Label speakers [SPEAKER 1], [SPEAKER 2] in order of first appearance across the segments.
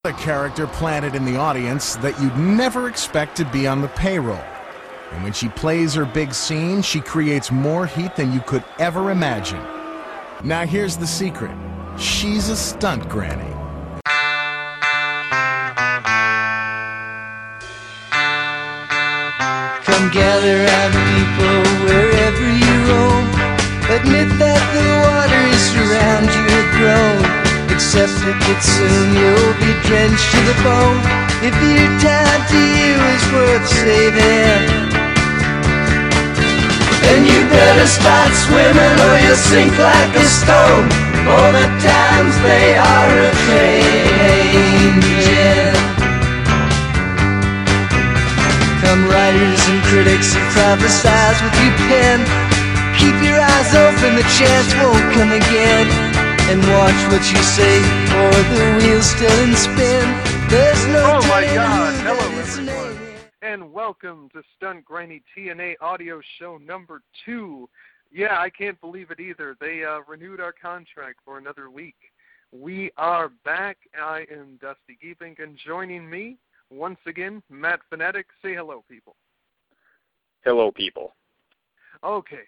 [SPEAKER 1] A character planted in the audience that you'd never expect to be on the payroll. And when she plays her big scene, she creates more heat than you could ever imagine. Now here's the secret. She's a stunt granny.
[SPEAKER 2] Come gather round people wherever you roam. Admit that the waters around you have grown. Accept it that soon you'll be drenched to the bone. If your time to you is worth saving, then you better start swimming or you'll sink like a stone. For the times they are a-changing. Come writers and critics, improvise with your pen. Keep your eyes open, the chance won't come again. And watch what you say, or the wheel's still in spin. There's no
[SPEAKER 3] Oh my God! Hello everyone, and welcome to Stunt Granny TNA Audio Show number 2. Yeah, I can't believe it either. They renewed our contract for another week. We are back. I am Dusty Geepink, and joining me, once again, Matt Fanatic. Say hello, people.
[SPEAKER 4] Hello, people.
[SPEAKER 3] Okay.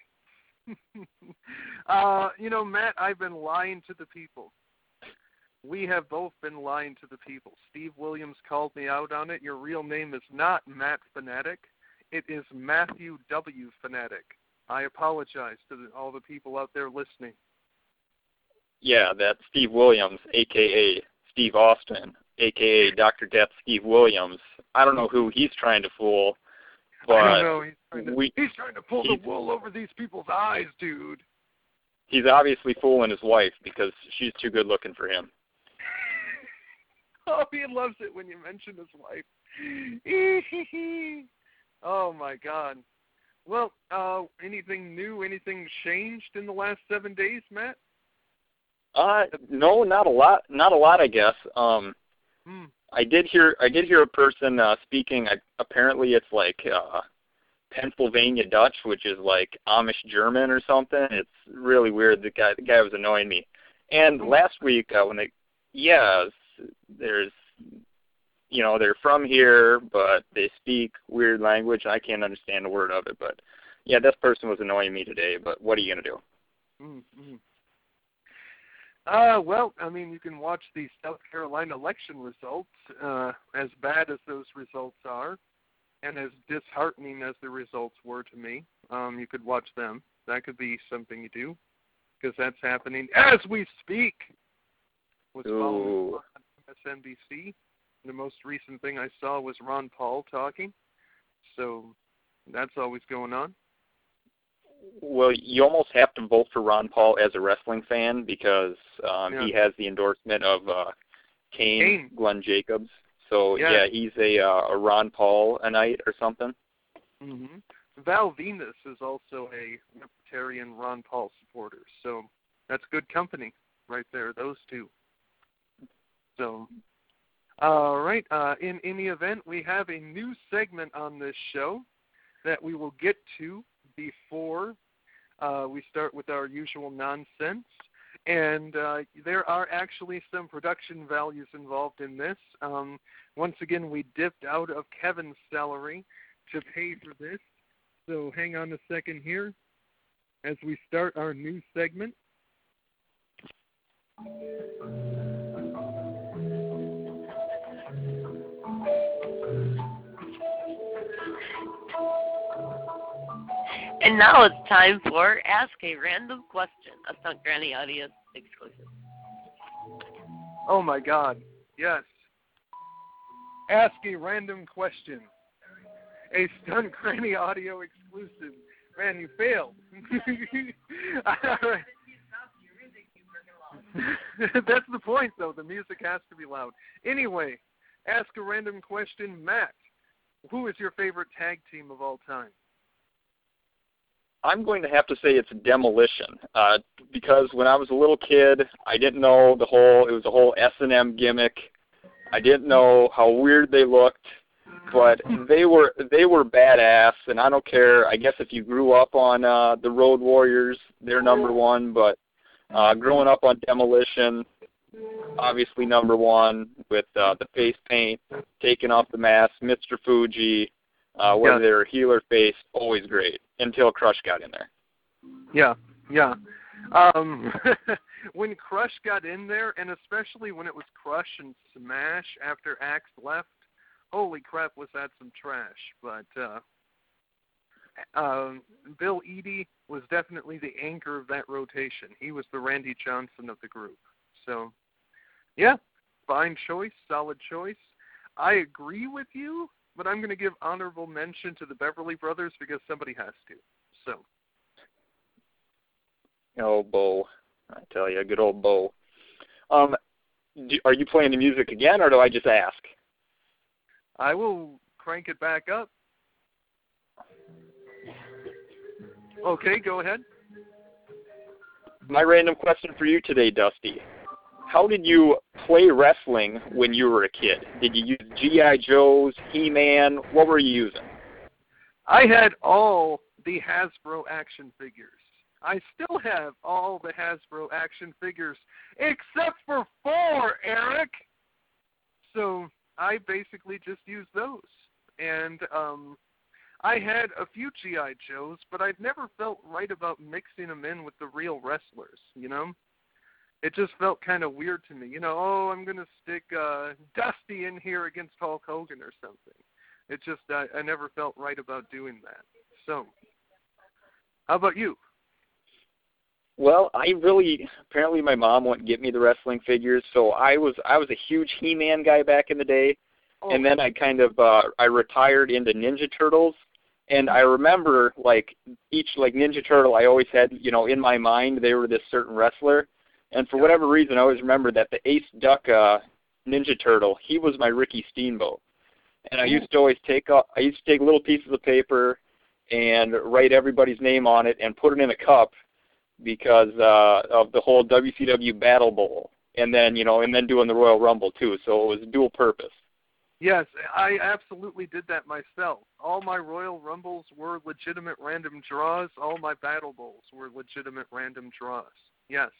[SPEAKER 3] Matt, I've been lying to the people. We have both been lying to the people. Steve Williams called me out on it. Your real name is not Matt Fanatic. It is Matthew W. Fanatic. I apologize to all the people out there listening.
[SPEAKER 4] Yeah, that's Steve Williams, a.k.a. Steve Austin, a.k.a. Dr. Death Steve Williams. I don't know who he's trying to fool, but
[SPEAKER 3] I don't know. He's trying to pull the wool over these people's eyes, dude.
[SPEAKER 4] He's obviously fooling his wife because she's too good looking for him.
[SPEAKER 3] Oh, he loves it when you mention his wife. Oh, my God. Well, anything new, anything changed in the last 7 days, Matt?
[SPEAKER 4] No, not a lot. Not a lot, I guess. I did hear a person speaking. Apparently, it's like Pennsylvania Dutch, which is like Amish German or something. It's really weird. The guy was annoying me. And last week there's, they're from here, but they speak weird language. I can't understand a word of it. But yeah, this person was annoying me today. But what are you gonna do?
[SPEAKER 3] Mm-hmm. Well, I mean, you can watch the South Carolina election results. As bad as those results are, and as disheartening as the results were to me, you could watch them. That could be something you do, because that's happening as we speak. Was following on MSNBC. The most recent thing I saw was Ron Paul talking. So that's always going on.
[SPEAKER 4] Well, you almost have to vote for Ron Paul as a wrestling fan because he has the endorsement of Kane, Glenn Jacobs. So, yeah he's a Ron Paul-anite or something.
[SPEAKER 3] Mm-hmm. Val Venus is also a Libertarian Ron Paul supporter. So that's good company right there, those two. So, all right. In any event, we have a new segment on this show that we will get to before we start with our usual nonsense. And there are actually some production values involved in this. Once again, we dipped out of Kevin's salary to pay for this. So hang on a second here as we start our new segment.
[SPEAKER 5] And now it's time for Ask a Random Question, a Stunt Granny audience exclusive.
[SPEAKER 3] Oh my God, yes. Ask a Random Question, a Stunt Granny audio exclusive. Man, you failed. That's the point, though. The music has to be loud. Anyway, Ask a Random Question, Matt. Who is your favorite tag team of all time?
[SPEAKER 4] I'm going to have to say it's Demolition, because when I was a little kid, I didn't know it was a whole S&M gimmick. I didn't know how weird they looked, but they were badass, and I don't care. I guess if you grew up on the Road Warriors, they're number one, but growing up on Demolition, obviously number one with the face paint, taking off the mask, Mr. Fuji, whether they were heel or face, always great, until Crush got in there.
[SPEAKER 3] Yeah. When Crush got in there, and especially when it was Crush and Smash after Axe left, holy crap, was that some trash. But Bill Eadie was definitely the anchor of that rotation. He was the Randy Johnson of the group. So, yeah, fine choice, solid choice. I agree with you, but I'm going to give honorable mention to the Beverly Brothers because somebody has to. So.
[SPEAKER 4] Oh, Bo. I tell you, good old Bo. Are you playing the music again, or do I just ask?
[SPEAKER 3] I will crank it back up. Okay, go ahead.
[SPEAKER 4] My random question for you today, Dusty. How did you play wrestling when you were a kid? Did you use G.I. Joes, He-Man? What were you using?
[SPEAKER 3] I had all the Hasbro action figures. I still have all the Hasbro action figures, except for 4, Eric. So I basically just used those. And I had a few G.I. Joes, but I'd never felt right about mixing them in with the real wrestlers, you know? It just felt kind of weird to me. You know, I'm going to stick Dusty in here against Hulk Hogan or something. It just, I never felt right about doing that. So, how about you?
[SPEAKER 4] Well, apparently my mom wouldn't get me the wrestling figures, so I was a huge He-Man guy back in the day, and then I kind of, I retired into Ninja Turtles, and I remember, each, Ninja Turtle, I always had, in my mind, they were this certain wrestler, and for whatever reason, I always remember that the Ace Duck Ninja Turtle, he was my Ricky Steamboat, and I used to always take little pieces of paper and write everybody's name on it and put it in a cup, because of the whole WCW Battle Bowl, and then doing the Royal Rumble too. So it was dual purpose.
[SPEAKER 3] Yes, I absolutely did that myself. All my Royal Rumbles were legitimate random draws. All my Battle Bowls were legitimate random draws. Yes.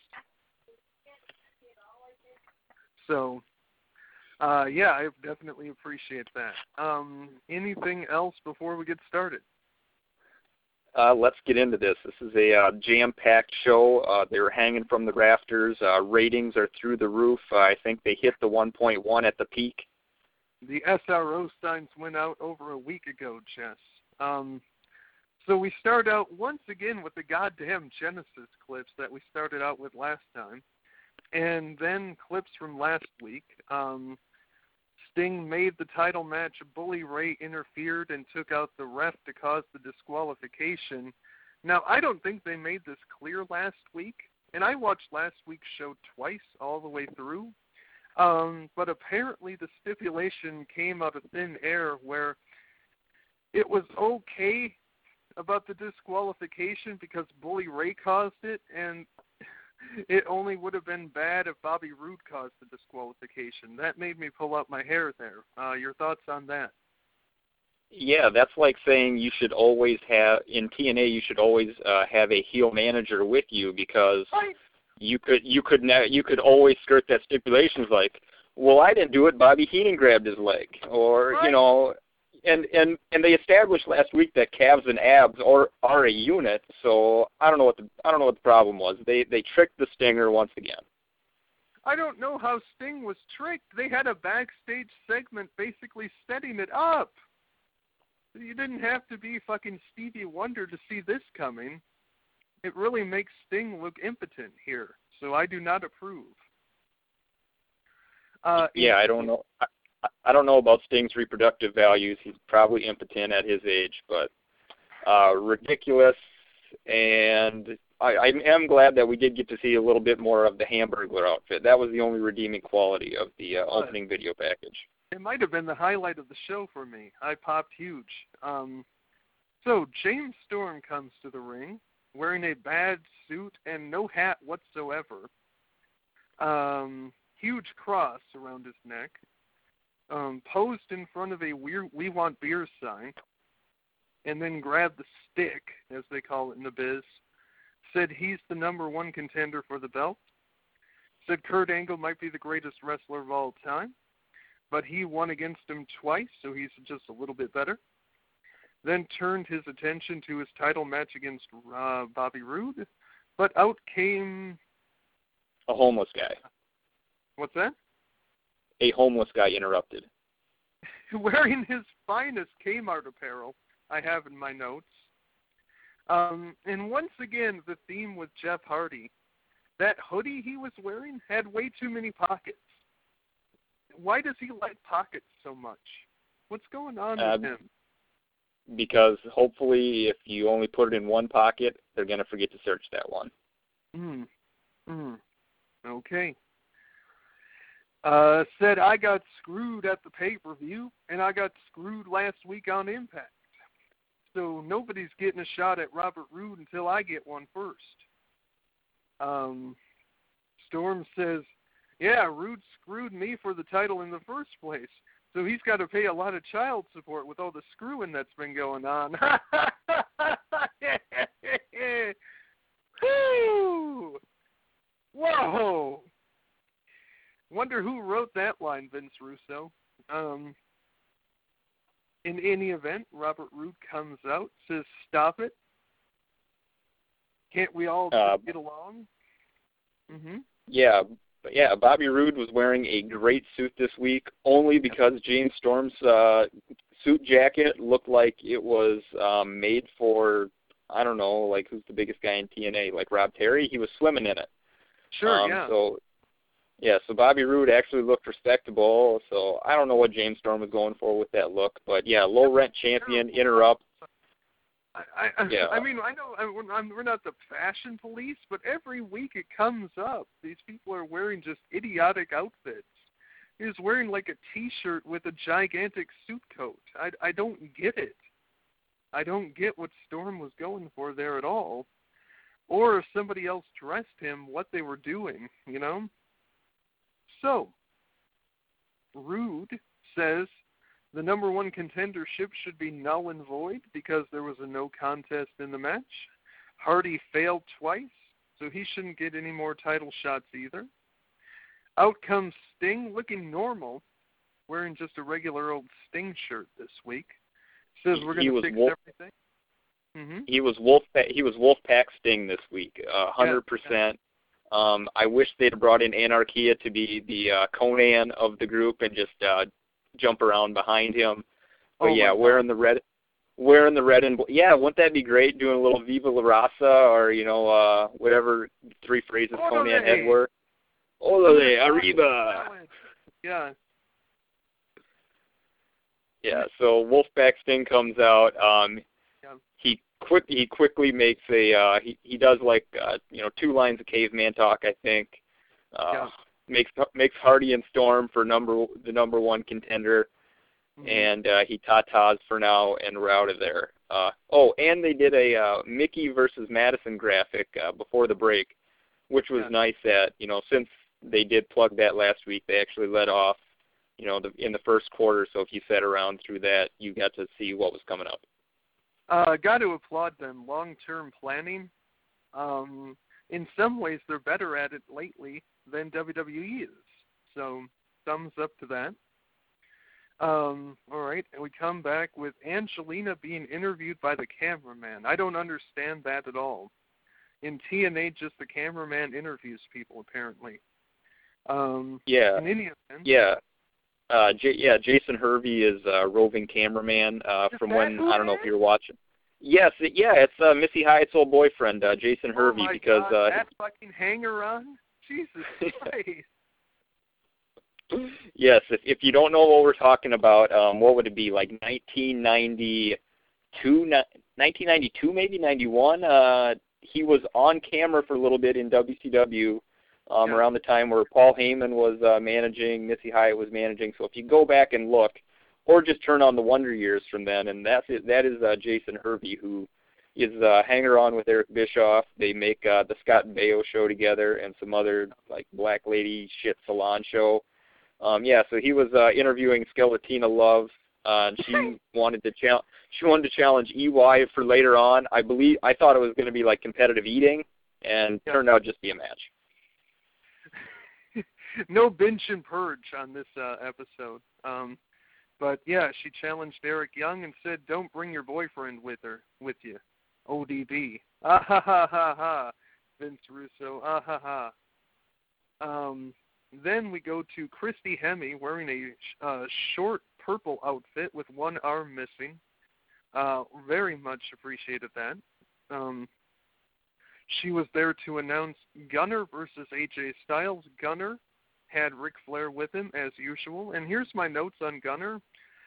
[SPEAKER 3] So, yeah, I definitely appreciate that. Anything else before we get started?
[SPEAKER 4] Let's get into this. This is a jam-packed show. They were hanging from the rafters. Ratings are through the roof. I think they hit the 1.1 at the peak.
[SPEAKER 3] The SRO signs went out over a week ago, Jess. So we start out once again with the goddamn Genesis clips that we started out with last time. And then clips from last week. Sting made the title match. Bully Ray interfered and took out the ref to cause the disqualification. Now, I don't think they made this clear last week, and I watched last week's show twice all the way through. But apparently the stipulation came out of thin air where it was okay about the disqualification because Bully Ray caused it, and it only would have been bad if Bobby Roode caused the disqualification. That made me pull out my hair there. Your thoughts on that?
[SPEAKER 4] Yeah, that's like saying you should always have, in TNA, you should always have a heel manager with you because you could always skirt that stipulations like, well, I didn't do it, Bobby Heenan grabbed his leg, or and they established last week that calves and abs are a unit, so I don't know what the problem was. They tricked the Stinger once again.
[SPEAKER 3] I don't know how Sting was tricked. They had a backstage segment basically setting it up. You didn't have to be fucking Stevie Wonder to see this coming. It really makes Sting look impotent here, so I do not approve.
[SPEAKER 4] Yeah, I don't know. I don't know about Sting's reproductive values. He's probably impotent at his age, but ridiculous. And I am glad that we did get to see a little bit more of the Hamburglar outfit. That was the only redeeming quality of the opening video package.
[SPEAKER 3] It might have been the highlight of the show for me. I popped huge. So James Storm comes to the ring wearing a bad suit and no hat whatsoever. Huge cross around his neck. Posed in front of a "We Want Beer" sign, and then grabbed the stick, as they call it in the biz, said he's the #1 contender for the belt, said Kurt Angle might be the greatest wrestler of all time, but he won against him twice, so he's just a little bit better. Then turned his attention to his title match against Bobby Roode, but out came...
[SPEAKER 4] A homeless guy.
[SPEAKER 3] What's that?
[SPEAKER 4] A homeless guy interrupted.
[SPEAKER 3] Wearing his finest Kmart apparel, I have in my notes. And once again, the theme with Jeff Hardy. That hoodie he was wearing had way too many pockets. Why does he like pockets so much? What's going on with him?
[SPEAKER 4] Because hopefully if you only put it in one pocket, they're going to forget to search that one.
[SPEAKER 3] Okay. Said, I got screwed at the pay-per-view, and I got screwed last week on Impact. So nobody's getting a shot at Robert Roode until I get one first. Storm says, yeah, Roode screwed me for the title in the first place, so he's got to pay a lot of child support with all the screwing that's been going on. Woo! Whoa! Wonder who wrote that line, Vince Russo. In any event, Robert Roode comes out, says, stop it. Can't we all just get along?
[SPEAKER 4] Yeah, Bobby Roode was wearing a great suit this week, only because James Storm's suit jacket looked like it was made for, I don't know, like who's the biggest guy in TNA, like Rob Terry? He was swimming in it.
[SPEAKER 3] Sure, yeah.
[SPEAKER 4] So Bobby Roode actually looked respectable, so I don't know what James Storm was going for with that look, but yeah, low-rent champion, interrupt.
[SPEAKER 3] I mean, I know we're not the fashion police, but every week it comes up. These people are wearing just idiotic outfits. He was wearing like a T-shirt with a gigantic suit coat. I don't get it. I don't get what Storm was going for there at all. Or if somebody else dressed him, what they were doing, you know? So, Roode says the number one contendership should be null and void because there was a no contest in the match. Hardy failed twice, so he shouldn't get any more title shots either. Out comes Sting, looking normal, wearing just a regular old Sting shirt this week. Says we're going to fix everything.
[SPEAKER 4] He was Wolfpack Sting this week, 100%. Yeah. I wish they'd brought in Anarchia to be the Conan of the group and just jump around behind him. But wearing the red and yeah, wouldn't that be great? Doing a little Viva La Raza or whatever three phrases Conan had were. Olé, arriba.
[SPEAKER 3] Yeah.
[SPEAKER 4] Yeah. So Wolfpack Sting comes out. He quickly makes he does like 2 lines of caveman talk, I think. Makes Hardy and Storm for the number one contender, and he tatas for now, and we're out of there. And they did a Mickey versus Madison graphic before the break, which was nice that since they did plug that last week, they actually let off in the first quarter. So if you sat around through that, you got to see what was coming up.
[SPEAKER 3] Got to applaud them. Long-term planning. In some ways, they're better at it lately than WWE is. So, thumbs up to that. All right, and we come back with Angelina being interviewed by the cameraman. I don't understand that at all. In TNA, just the cameraman interviews people, apparently. In any event,
[SPEAKER 4] Jason Hervey is roving cameraman from when, I don't know if you're watching. Yes, it's Missy Hyatt's old boyfriend, Jason Hervey.
[SPEAKER 3] God, that fucking hanger-on? Jesus Christ.
[SPEAKER 4] Yes, if you don't know what we're talking about, what would it be, like 1992 maybe, 91? He was on camera for a little bit in WCW. Around the time where Paul Heyman was managing, Missy Hyatt was managing. So if you go back and look, or just turn on the Wonder Years from then, and that is Jason Hervey, who is hanger-on with Eric Bischoff. They make the Scott and Baio show together and some other like black lady shit salon show. So he was interviewing Skeletina Love. And she wanted to challenge EY for later on. I thought it was going to be like competitive eating, and turned out just to be a match.
[SPEAKER 3] no bench and purge on this episode. But yeah, she challenged Eric Young and said, "Don't bring your boyfriend with you." ODB. Ah ha ha ha ha. Vince Russo. Ah ha ha. Then we go to Christy Hemme wearing a short purple outfit with one arm missing. Very much appreciated that. She was there to announce Gunner versus AJ Styles. Gunner had Ric Flair with him as usual. And here's my notes on Gunner.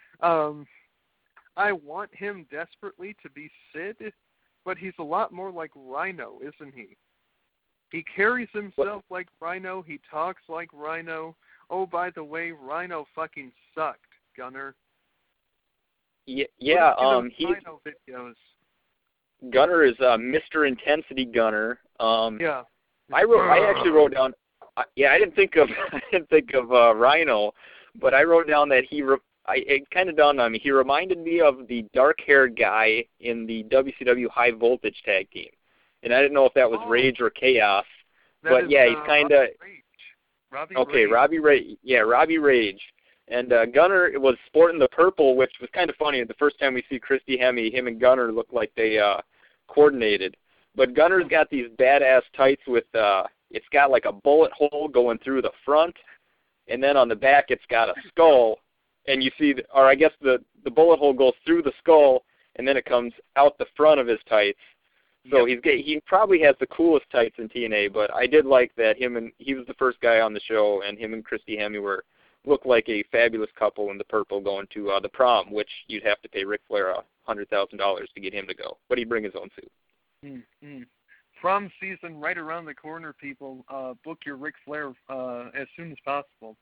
[SPEAKER 3] I want him desperately to be Sid, but he's a lot more like Rhino, isn't he? He carries himself like Rhino. He talks like Rhino. Oh, by the way, Rhino fucking sucked, Gunner.
[SPEAKER 4] He's
[SPEAKER 3] Rhino videos.
[SPEAKER 4] Gunner is Mr. Intensity Gunner.
[SPEAKER 3] Yeah.
[SPEAKER 4] I actually wrote down. I didn't think of Rhino, but I wrote down that it kind of dawned on me. He reminded me of the dark-haired guy in the WCW High Voltage Tag Team, and I didn't know if that was Rage or Chaos. But yeah, he's kind of Robbie Rage. Yeah, Robbie Rage. And Gunner was sporting the purple, which was kind of funny. The first time we see Christy Hemme, him and Gunner look like they coordinated. But Gunner's got these badass tights with it's got like a bullet hole going through the front, and then on the back it's got a skull. And you see, the bullet hole goes through the skull, and then it comes out the front of his tights. So he probably has the coolest tights in TNA. But I did like that he was the first guy on the show, and him and Christy Hemme looked like a fabulous couple in the purple going to the prom, which you'd have to pay Ric Flair $100,000 to get him to go, but he'd bring his own suit.
[SPEAKER 3] Mm-hmm. Prom season right around the corner, people. Book your Ric Flair as soon as possible.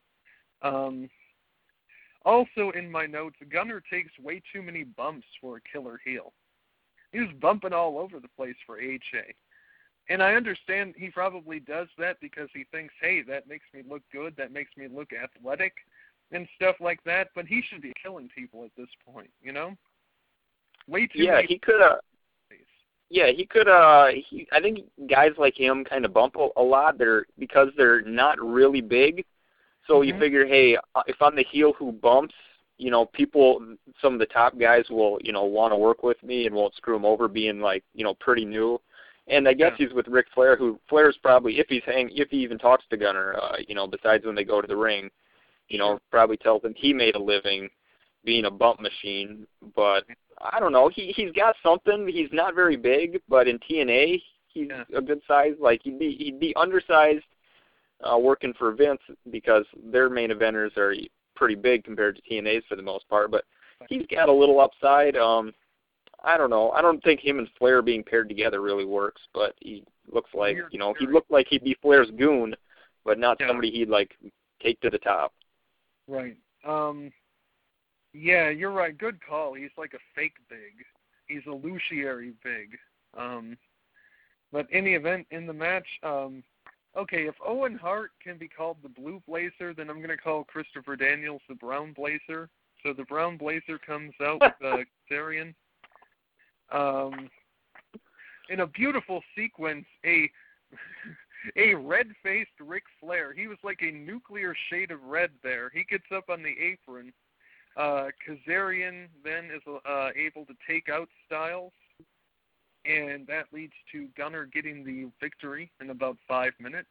[SPEAKER 3] Also in my notes, Gunner takes way too many bumps for a killer heel. He was bumping all over the place for AJ. And I understand he probably does that because he thinks, hey, that makes me look good, that makes me look athletic and stuff like that, but he should be killing people at this point, you know? Way too many.
[SPEAKER 4] He could I think guys like him kind of bump a lot because they're not really big. So you figure, hey, if I'm the heel who bumps, some of the top guys will, want to work with me and won't screw him over being like, pretty new. And I guess he's with Ric Flair, who Flair's probably, if he even talks to Gunner, besides when they go to the ring, probably tells him he made a living being a bump machine. But I don't know, he's got something. He's not very big, but in TNA, he's a good size. Like he'd be undersized working for Vince because their main eventers are pretty big compared to TNA's for the most part. But he's got a little upside. I don't know. I don't think him and Flair being paired together really works, but he looks like, he looked like he'd be Flair's goon, but not somebody he'd, like, take to the top.
[SPEAKER 3] Right. Yeah, you're right. Good call. He's like a fake big. He's a Luciary big. But any event in the match, okay, if Owen Hart can be called the Blue Blazer, then I'm going to call Christopher Daniels the Brown Blazer. So the Brown Blazer comes out with Kazarian. In a beautiful sequence, a red-faced Ric Flair. He was like a nuclear shade of red there. He gets up on the apron. Kazarian then is able to take out Styles, and that leads to Gunner getting the victory in about 5 minutes.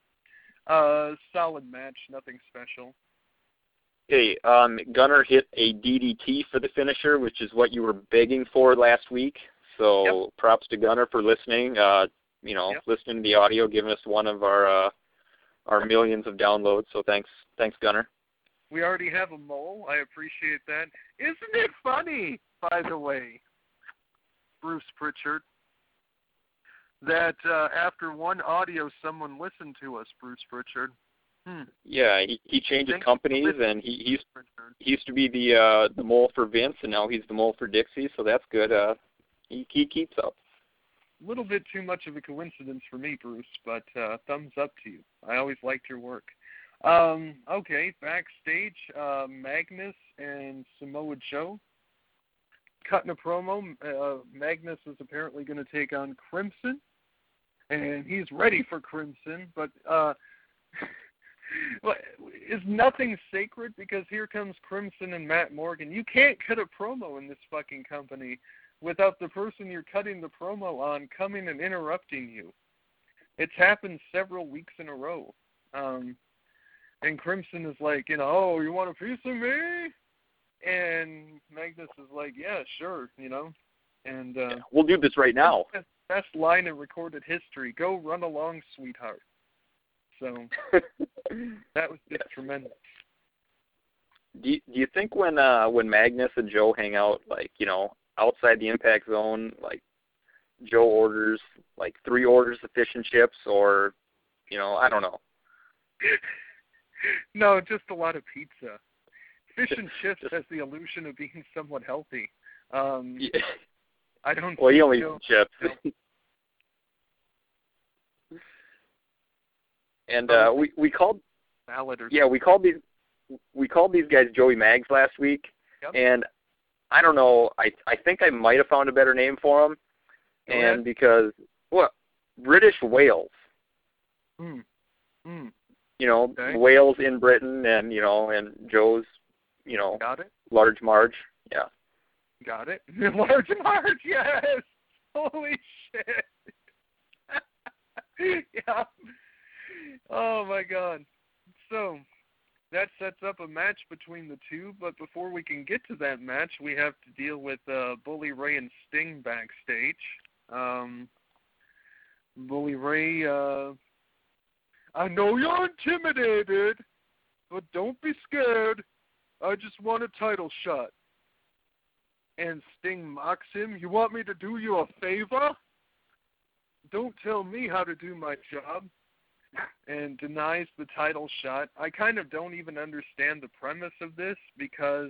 [SPEAKER 3] Solid match, nothing special.
[SPEAKER 4] Okay, Gunner hit a DDT for the finisher, which is what you were begging for last week. So props to Gunner for listening. Listening to the audio, giving us one of our millions of downloads. So thanks, Gunner.
[SPEAKER 3] We already have a mole. I appreciate that. Isn't it funny, by the way, Bruce Pritchard, that after one audio, someone listened to us, Bruce Pritchard.
[SPEAKER 4] Yeah, he changes companies, and he used to be the mole for Vince, and now he's the mole for Dixie, so that's good. He keeps up.
[SPEAKER 3] A little bit too much of a coincidence for me, Bruce, but thumbs up to you. I always liked your work. Okay, backstage, Magnus and Samoa Joe cutting a promo. Magnus is apparently going to take on Crimson, and he's ready for Crimson, but is nothing sacred? Because here comes Crimson and Matt Morgan. You can't cut a promo in this fucking company without the person you're cutting the promo on coming and interrupting you. It's happened several weeks in a row. And Crimson is like, oh, you want a piece of me? And Magnus is like, yeah, sure, And
[SPEAKER 4] we'll do this right now.
[SPEAKER 3] Best line in recorded history. Go run along, sweetheart. So that was just tremendous.
[SPEAKER 4] Do you think when Magnus and Joe hang out, outside the Impact Zone, Joe orders 3 orders of fish and chips, or I don't know.
[SPEAKER 3] No, just a lot of pizza. Fish and chips has the illusion of being somewhat healthy.
[SPEAKER 4] Yeah.
[SPEAKER 3] I don't.
[SPEAKER 4] Well, he only eats chips. And we called
[SPEAKER 3] salad or
[SPEAKER 4] we called these guys Joey Mags last week,
[SPEAKER 3] yep.
[SPEAKER 4] And I don't know. I think I might have found a better name for them, and because British Wales.
[SPEAKER 3] Okay.
[SPEAKER 4] Wales in Britain, and and Joe's,
[SPEAKER 3] Got it.
[SPEAKER 4] Large Marge. Yeah.
[SPEAKER 3] Got it. Large Marge, yes. Holy shit. Yeah. Oh my God. So that sets up a match between the two, but before we can get to that match, we have to deal with Bully Ray and Sting backstage. Bully Ray, I know you're intimidated, but don't be scared. I just want a title shot. And Sting mocks him. You want me to do you a favor? Don't tell me how to do my job. And denies the title shot. I kind of don't even understand the premise of this because,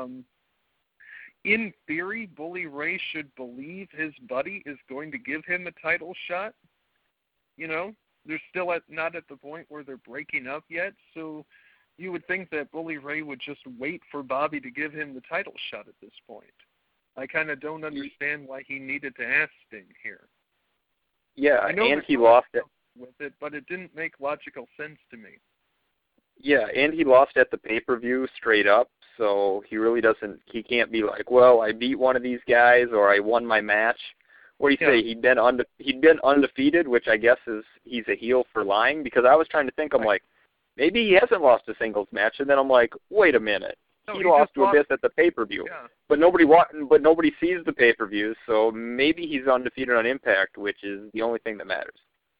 [SPEAKER 3] in theory, Bully Ray should believe his buddy is going to give him a title shot. They're still not at the point where they're breaking up yet, so you would think that Bully Ray would just wait for Bobby to give him the title shot at this point. I kind of don't understand why he needed to ask Sting here.
[SPEAKER 4] Yeah,
[SPEAKER 3] I know
[SPEAKER 4] and he lost it
[SPEAKER 3] with it, but it didn't make logical sense to me.
[SPEAKER 4] Yeah, and he lost at the pay-per-view straight up, so he can't be like, well, I beat one of these guys or I won my match. What do you say? He'd been undefeated, which I guess is he's a heel for lying, because I was trying to think, I'm like, maybe he hasn't lost a singles match, and then I'm like, wait a minute.
[SPEAKER 3] No,
[SPEAKER 4] he lost to Abyss at the pay-per-view.
[SPEAKER 3] Yeah.
[SPEAKER 4] But nobody sees the pay-per-view, so maybe he's undefeated on Impact, which is the only thing that matters.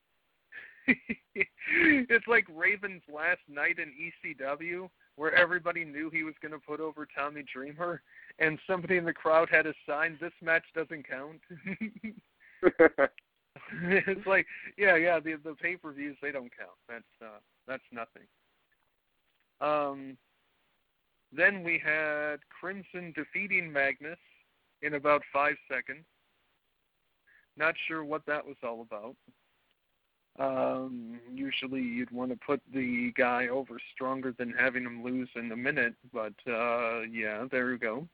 [SPEAKER 3] It's like Raven's last night in ECW, where everybody knew he was going to put over Tommy Dreamer, and somebody in the crowd had a sign, this match doesn't count. It's like, the pay-per-views, they don't count. That's nothing. Then we had Crimson defeating Magnus in about 5 seconds. Not sure what that was all about. Usually you'd want to put the guy over stronger than having him lose in a minute, but there we go.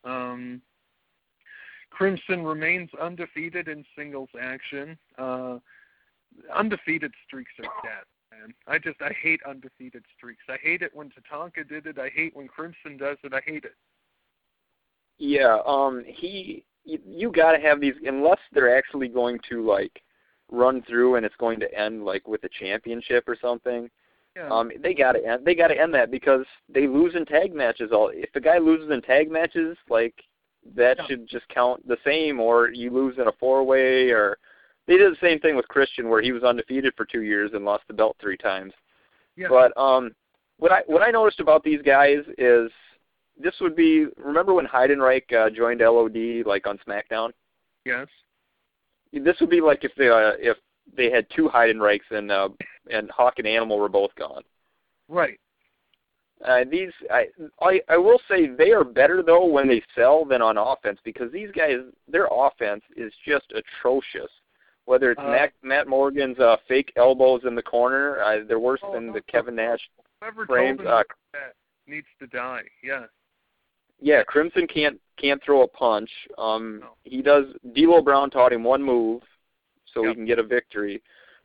[SPEAKER 3] Crimson remains undefeated in singles action. Undefeated streaks are death, man. I hate undefeated streaks. I hate it when Tatanka did it. I hate when Crimson does it. I hate it.
[SPEAKER 4] Yeah, you got to have these, unless they're actually going to run through and it's going to end with a championship or something.
[SPEAKER 3] Yeah.
[SPEAKER 4] They got to end that, because they lose in tag matches. If the guy loses in tag matches, that should just count the same, or you lose in a 4-way, or they did the same thing with Christian, where he was undefeated for 2 years and lost the belt 3 times.
[SPEAKER 3] Yeah.
[SPEAKER 4] But what I noticed about these guys is this would be, remember when Heidenreich joined LOD on SmackDown?
[SPEAKER 3] Yes.
[SPEAKER 4] This would be like if they had 2 Heidenreichs and Hawk and Animal were both gone.
[SPEAKER 3] Right.
[SPEAKER 4] I will say they are better, though, when they sell than on offense, because these guys, their offense is just atrocious. Whether it's Matt Morgan's fake elbows in the corner, they're worse than the Kevin Nash frames.
[SPEAKER 3] That needs to die. Yeah.
[SPEAKER 4] Yeah, Crimson can't throw a punch. He does. D'Lo Brown taught him one move, so he can get a victory.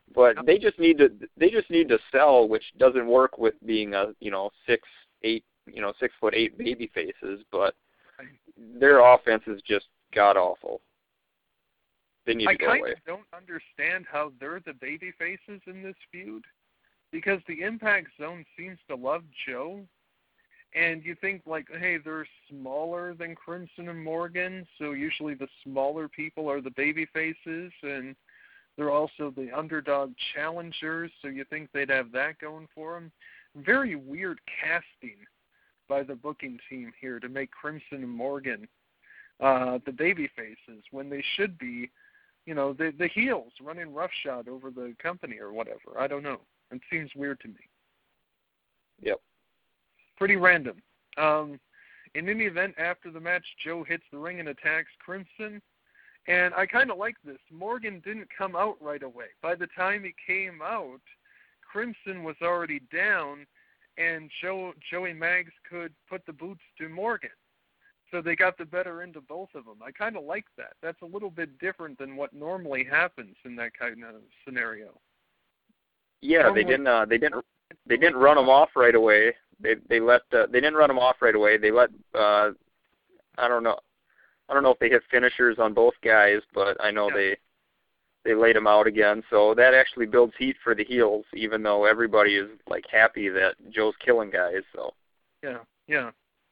[SPEAKER 4] But they just need to sell, which doesn't work with being a 6'8", 6'8" baby faces. But their offense is just god awful. They need to go away.
[SPEAKER 3] I kind of don't understand how they're the baby faces in this feud, because the Impact Zone seems to love Joe, and you think like, hey, they're smaller than Crimson and Morgan, so usually the smaller people are the baby faces, and they're also the underdog challengers, so you think they'd have that going for them. Very weird casting by the booking team here to make Crimson and Morgan the baby faces when they should be, the heels running roughshod over the company or whatever. I don't know. It seems weird to me.
[SPEAKER 4] Yep.
[SPEAKER 3] Pretty random. In any event, after the match, Joe hits the ring and attacks Crimson. And I kind of like this. Morgan didn't come out right away. By the time he came out, Crimson was already down, and Joey Maggs could put the boots to Morgan. So they got the better end of both of them. I kind of like that. That's a little bit different than what normally happens in that kind of scenario.
[SPEAKER 4] Yeah, normally, they didn't run them off right away. They didn't run them off right away. They let I don't know if they hit finishers on both guys, but I know they laid them out again. So that actually builds heat for the heels, even though everybody is like happy that Joe's killing guys. So
[SPEAKER 3] yeah.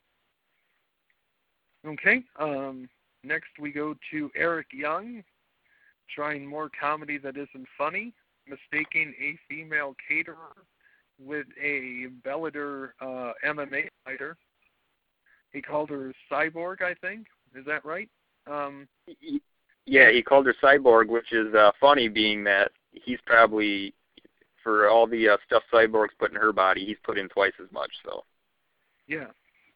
[SPEAKER 3] Okay. Next we go to Eric Young, trying more comedy that isn't funny, mistaking a female caterer with a Bellator MMA fighter. He called her Cyborg, I think. Is that right?
[SPEAKER 4] Yeah, he called her Cyborg, which is funny, being that he's probably, for all the stuff Cyborg's put in her body, he's put in twice as much. So. Yeah.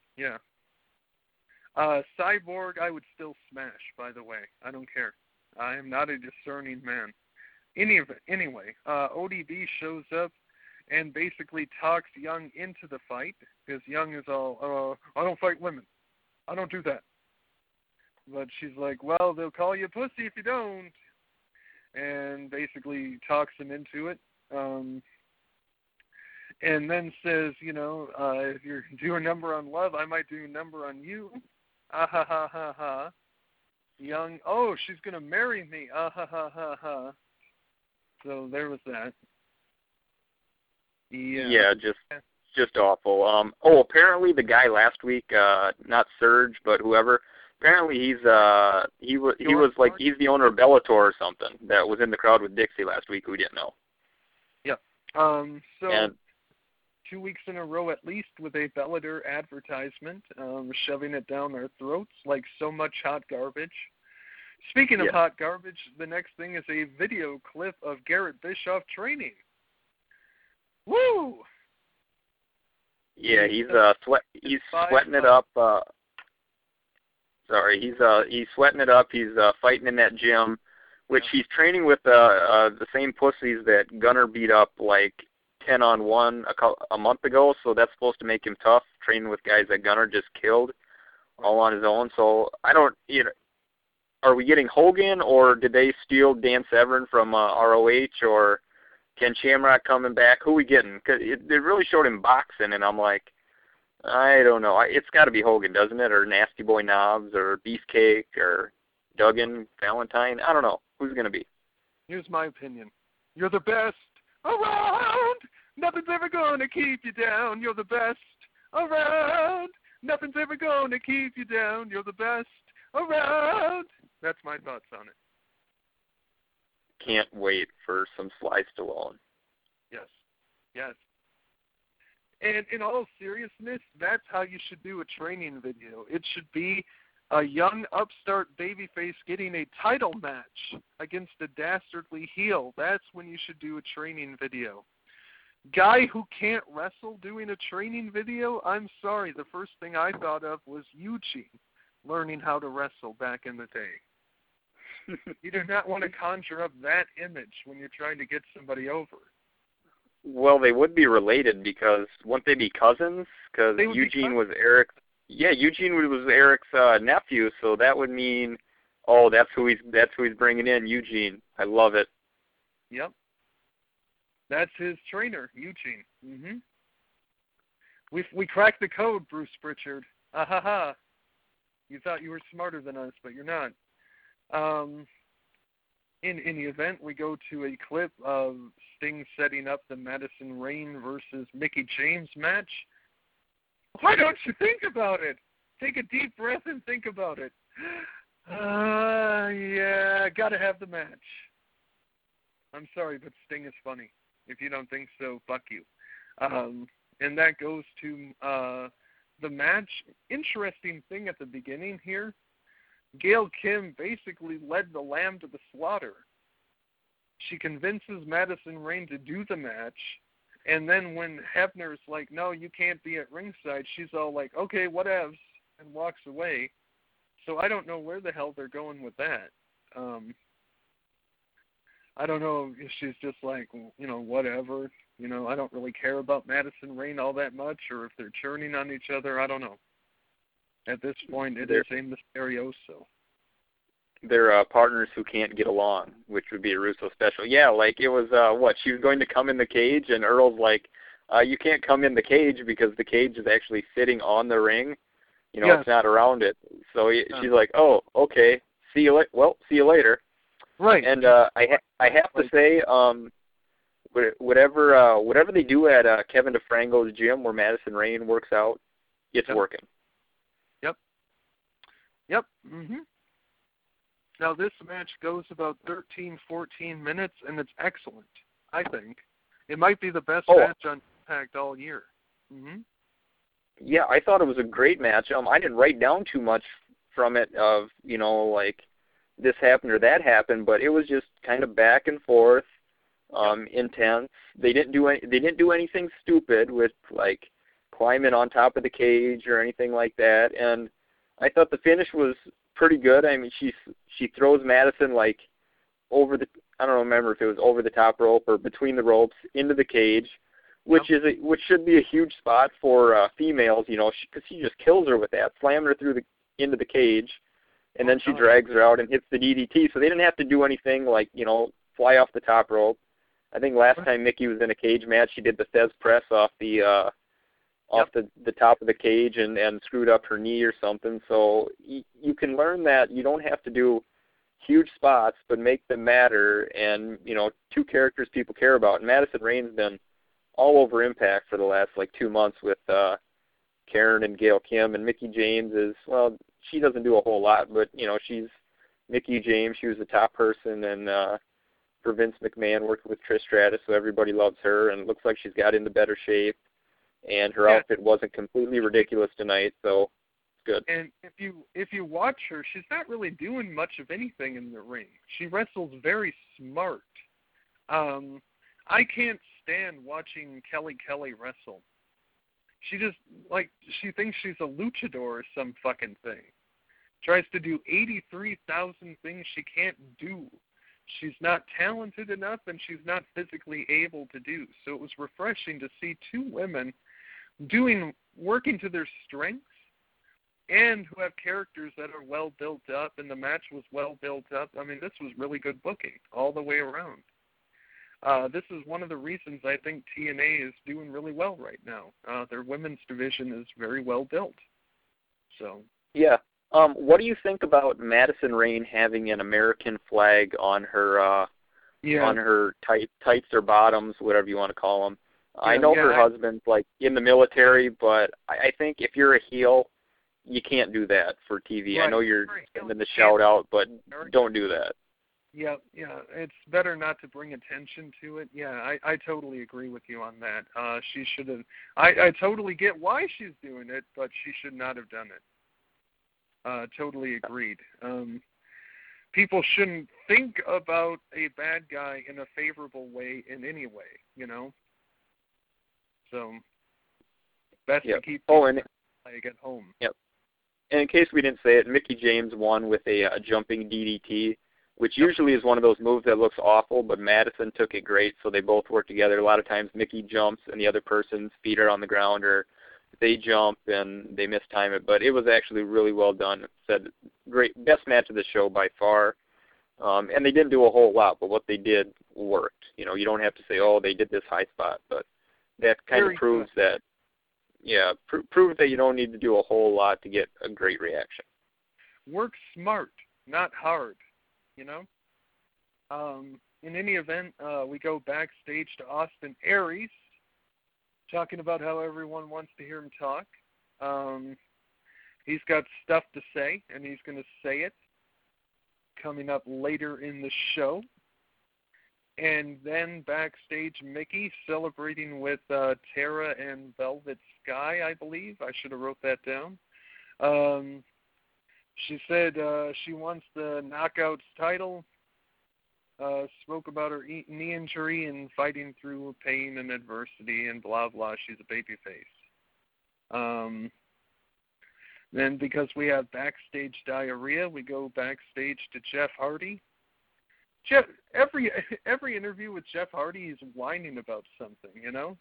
[SPEAKER 3] Cyborg, I would still smash, by the way. I don't care. I am not a discerning man. Anyway, ODB shows up and basically talks Young into the fight, because Young is all, I don't fight women. I don't do that. But she's like, well, they'll call you a pussy if you don't, and basically talks him into it. And then says, if you're doing a number on love, I might do a number on you. Ah ha ha ha ha. Young, oh, she's going to marry me. Ah ha ha ha ha. So there was that.
[SPEAKER 4] Yeah, just awful. Apparently the guy last week, not Surge, but whoever, apparently he's the owner of Bellator or something that was in the crowd with Dixie last week who we didn't know.
[SPEAKER 3] Yep. 2 weeks in a row at least with a Bellator advertisement, shoving it down their throats like so much hot garbage. Speaking of hot garbage, the next thing is a video clip of Garrett Bischoff training. Woo!
[SPEAKER 4] Yeah, he's sweating it up. He's sweating it up. He's fighting in that gym, which he's training with the same pussies that Gunner beat up like 10-on-1 a month ago. So that's supposed to make him tough, training with guys that Gunner just killed all on his own. So I don't, are we getting Hogan, or did they steal Dan Severn from ROH, or Ken Shamrock coming back? Who are we getting? Because they really showed him boxing, and I'm like, I don't know. It's got to be Hogan, doesn't it? Or Nasty Boy Knobs, or Beefcake, or Duggan Valentine. I don't know. Who's going to be?
[SPEAKER 3] Here's my opinion. You're the best around. Nothing's ever going to keep you down. You're the best around. Nothing's ever going to keep you down. You're the best around. That's my thoughts on it.
[SPEAKER 4] Can't wait for some Sly Stallone.
[SPEAKER 3] Yes. And in all seriousness, that's how you should do a training video. It should be a young upstart babyface getting a title match against a dastardly heel. That's when you should do a training video. Guy who can't wrestle doing a training video, I'm sorry, the first thing I thought of was Eugene learning how to wrestle back in the day. You do not want to conjure up that image when you're trying to get somebody over.
[SPEAKER 4] Well, they would be related, because wouldn't they be cousins? Because Eugene was Eric's. Yeah, Eugene was Eric's nephew, so that would mean, that's who he's bringing in, Eugene. I love it.
[SPEAKER 3] Yep. That's his trainer, Eugene. Mm-hmm. We cracked the code, Bruce Pritchard. Ah ha ha. You thought you were smarter than us, but you're not. In the event, we go to a clip of Sting setting up the Madison Rayne versus Mickie James match. Why don't you think about it? Take a deep breath and think about it. Yeah, gotta have the match. I'm sorry, but Sting is funny. If you don't think so, fuck you. And that goes to the match. Interesting thing at the beginning here, Gail Kim basically led the lamb to the slaughter. She convinces Madison Rayne to do the match, and then when Hebner's like, no, you can't be at ringside, she's all like, okay, whatevs, and walks away. So I don't know where the hell they're going with that. I don't know if she's just like, whatever. I don't really care about Madison Rayne all that much, or if they're churning on each other. I don't know. At this point, it is a Mysterioso.
[SPEAKER 4] They're partners who can't get along, which would be a Russo special. Yeah, like it was, she was going to come in the cage, and Earl's like, you can't come in the cage because the cage is actually sitting on the ring. It's not around it. So she's like, oh, okay, see you later.
[SPEAKER 3] Right.
[SPEAKER 4] And I have to say, whatever they do at Kevin DeFranco's gym where Madison Rayne works out, it's working.
[SPEAKER 3] Yep. Mm-hmm. Now, this match goes about 13, 14 minutes, and it's excellent, I think. It might be the best match on Impact all year. Mm-hmm.
[SPEAKER 4] Yeah, I thought it was a great match. I didn't write down too much from it of, like this happened or that happened, but it was just kind of back and forth, intense. They didn't do anything stupid with like climbing on top of the cage or anything like that, and I thought the finish was pretty good. I mean, she throws Madison like over the, I don't remember if it was over the top rope or between the ropes into the cage, which should be a huge spot for females, because she just kills her with that, slamming her into the cage, and then she drags her out and hits the DDT. So they didn't have to do anything like fly off the top rope. I think last time Mickie was in a cage match, she did the Fez press off the the top of the cage and screwed up her knee or something. So you can learn that you don't have to do huge spots, but make them matter. And, two characters people care about. And Madison Rayne's been all over Impact for the last, 2 months with Karen and Gail Kim. And Mickie James is, she doesn't do a whole lot, but, she's Mickie James. She was the top person and for Vince McMahon working with Trish Stratus, so everybody loves her. And it looks like she's got into better shape. And her outfit wasn't completely ridiculous tonight, so it's good.
[SPEAKER 3] And if you watch her, she's not really doing much of anything in the ring. She wrestles very smart. I can't stand watching Kelly Kelly wrestle. She just, she thinks she's a luchador or some fucking thing. Tries to do 83,000 things she can't do. She's not talented enough, and she's not physically able to do. So it was refreshing to see two women working to their strengths and who have characters that are well built up, and the match was well built up. I mean, this was really good booking all the way around. This is one of the reasons I think TNA is doing really well right now. Their women's division is very well built. So
[SPEAKER 4] yeah. What do you think about Madison Rayne having an American flag on her on her tights or bottoms, whatever you want to call them? I know her husband's in the military, but I think if you're a heel, you can't do that for TV. Right. I know you're sending the shout out, but don't do that.
[SPEAKER 3] Yeah, it's better not to bring attention to it. Yeah, I totally agree with you on that. She should have. I totally get why she's doing it, but she should not have done it. Totally agreed. People shouldn't think about a bad guy in a favorable way in any way, So, best to keep the flag at home.
[SPEAKER 4] Yep. And in case we didn't say it, Mickie James won with a jumping DDT, which usually is one of those moves that looks awful, but Madison took it great, so they both work together. A lot of times Mickie jumps and the other person's feet are on the ground, or they jump and they mistime it, but it was actually really well done. Said great, best match of the show by far. And they didn't do a whole lot, but what they did worked. You know, you don't have to say, oh, they did this high spot, but that kind of proves that, proves that you don't need to do a whole lot to get a great reaction.
[SPEAKER 3] Work smart, not hard, you know? In any event, we go backstage to Austin Aries, talking about how everyone wants to hear him talk. He's got stuff to say, and he's going to say it coming up later in the show. And then backstage, Mickie celebrating with Tara and Velvet Sky, I believe. I should have wrote that down. She said she wants the Knockouts title. Spoke about her knee injury and fighting through pain and adversity and blah, blah. She's a babyface. Then because we have backstage diarrhea, we go backstage to Jeff Hardy. Every interview with Jeff Hardy, he's whining about something, you know?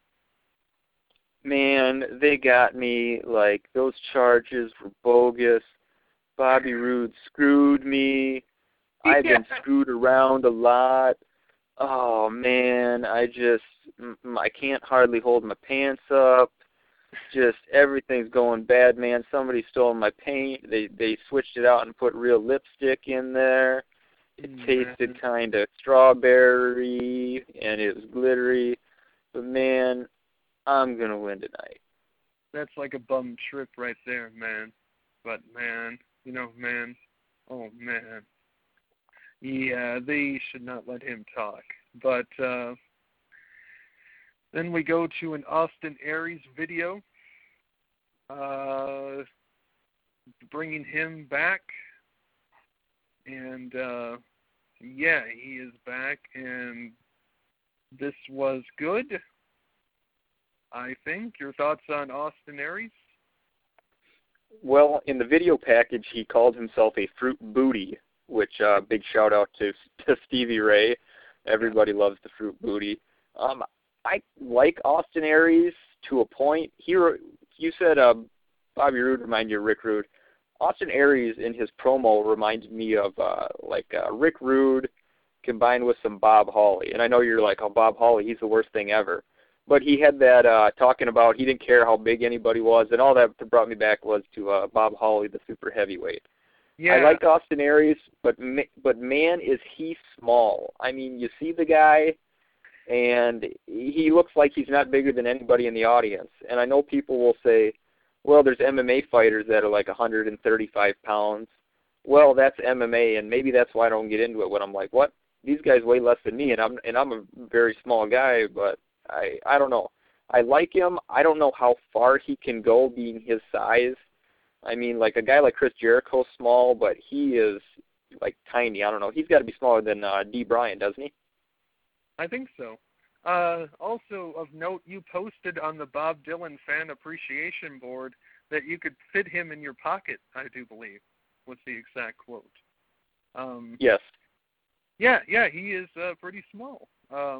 [SPEAKER 4] Man, they got me. Like, those charges were bogus. Bobby Roode screwed me. I've been screwed around a lot. Oh, man, I can't hardly hold my pants up. Just everything's going bad, man. Somebody stole my paint. They switched it out and put real lipstick in there. It tasted kind of strawberry, and it was glittery. But, man, I'm going to win tonight.
[SPEAKER 3] That's like a bum trip right there, man. But, man, you know, man, oh, man. Yeah, they should not let him talk. But then we go to an Austin Aries video, bringing him back. And, yeah, he is back, and this was good, I think. Your thoughts on Austin Aries?
[SPEAKER 4] Well, in the video package, he called himself a fruit booty, which big shout-out to Stevie Ray. Everybody loves the fruit booty. I like Austin Aries to a point. You said Bobby Roode reminded you of Rick Rude. Austin Aries in his promo reminds me of Rick Rude combined with some Bob Holly. And I know you're like, oh, Bob Holly, he's the worst thing ever. But he had that talking about he didn't care how big anybody was, and all that brought me back was to Bob Holly, the super heavyweight. Yeah. I like Austin Aries, but man, is he small. I mean, you see the guy, and he looks like he's not bigger than anybody in the audience. And I know people will say, well, there's MMA fighters that are like 135 pounds. Well, that's MMA, and maybe that's why I don't get into it when I'm like, what? These guys weigh less than me, and I'm a very small guy, but I don't know. I like him. I don't know how far he can go being his size. I mean, like a guy like Chris Jericho's small, but he is like tiny. I don't know. He's got to be smaller than D. Bryan, doesn't he?
[SPEAKER 3] I think so. Also of note, you posted on the Bob Dylan fan appreciation board that you could fit him in your pocket, I do believe, was the exact quote.
[SPEAKER 4] Yes.
[SPEAKER 3] Yeah, he is pretty small.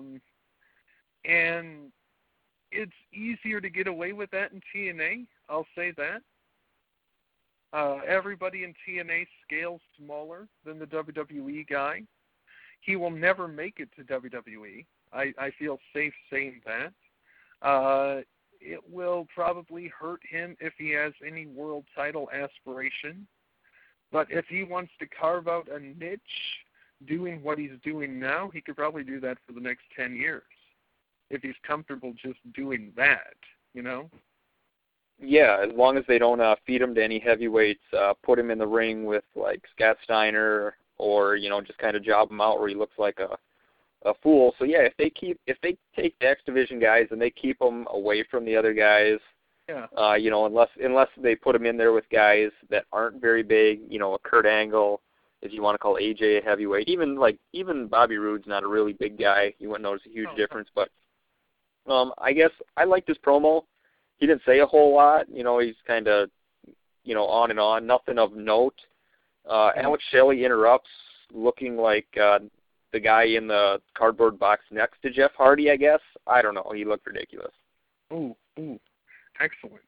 [SPEAKER 3] And it's easier to get away with that in TNA, I'll say that. Everybody in TNA scales smaller than the WWE guy. He will never make it to WWE. I feel safe saying that. It will probably hurt him if he has any world title aspiration. But if he wants to carve out a niche doing what he's doing now, he could probably do that for the next 10 years. If he's comfortable just doing that, you know?
[SPEAKER 4] Yeah, as long as they don't feed him to any heavyweights, put him in the ring with like Scott Steiner, or just kind of job him out where he looks like a fool. So yeah, if they take the X Division guys and they keep them away from the other guys, unless they put them in there with guys that aren't very big, a Kurt Angle, if you want to call AJ a heavyweight, even Bobby Roode's not a really big guy. You wouldn't notice a huge difference, but I guess I liked his promo. He didn't say a whole lot. He's kind of, on and on, nothing of note. Alex Shelley interrupts, looking like the guy in the cardboard box next to Jeff Hardy, I guess. I don't know. He looked ridiculous.
[SPEAKER 3] Ooh, excellent.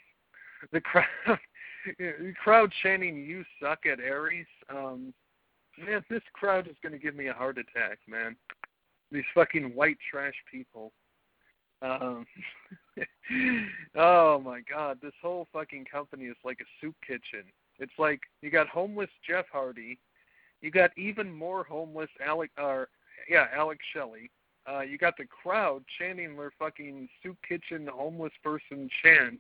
[SPEAKER 3] The crowd chanting, "You suck" at Aries. Man, this crowd is going to give me a heart attack, man. These fucking white trash people. Oh my God, this whole fucking company is like a soup kitchen. It's like you got homeless Jeff Hardy, you got even more homeless Alex Shelley. You got the crowd chanting their fucking soup kitchen homeless person chants.